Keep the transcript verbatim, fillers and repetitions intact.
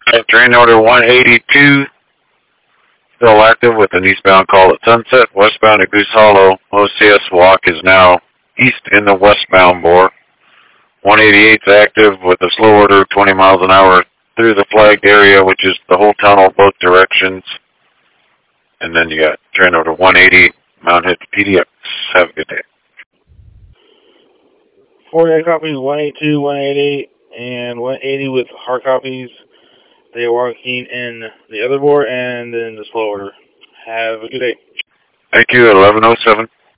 Train order one eighty-two, still active with an eastbound call at Sunset, westbound at Goose Hollow. O C S walk is now east in the westbound bore. one eighty-eight is active with a slow order twenty miles an hour through the flagged area, which is the whole tunnel, both directions. And then you got train order one eighty, Mount Hood P D X. Have a good day. forty-eight copies, one eighty-two, one eighty-eight, and one eighty with hard copies. They are walking in the other bore and in the slow order. Have a good day. Thank you, eleven oh seven.